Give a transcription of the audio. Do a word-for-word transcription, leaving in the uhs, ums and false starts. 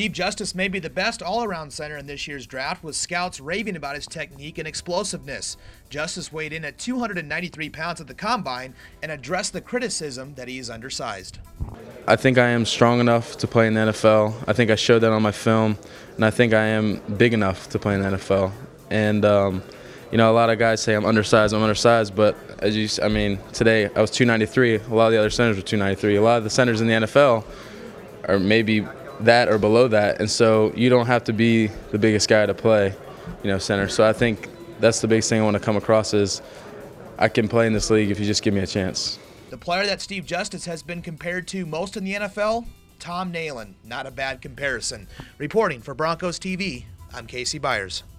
Steve Justice may be the best all-around center in this year's draft, with scouts raving about his technique and explosiveness. Justice weighed in at two hundred ninety-three pounds at the combine and addressed the criticism that he is undersized. I think I am strong enough to play in the N F L. I think I showed that on my film, and I think I am big enough to play in the N F L. And um, you know, a lot of guys say I'm undersized, I'm undersized, but as you, I mean, today I was two ninety-three. A lot of the other centers were two ninety-three. A lot of the centers in the N F L are maybe that or below that, and so you don't have to be the biggest guy to play, you know, center. So I think that's the biggest thing I want to come across is I can play in this league if you just give me a chance. The player that Steve Justice has been compared to most in the N F L, Tom Nalen. Not a bad comparison. Reporting for Broncos T V, I'm Casey Byers.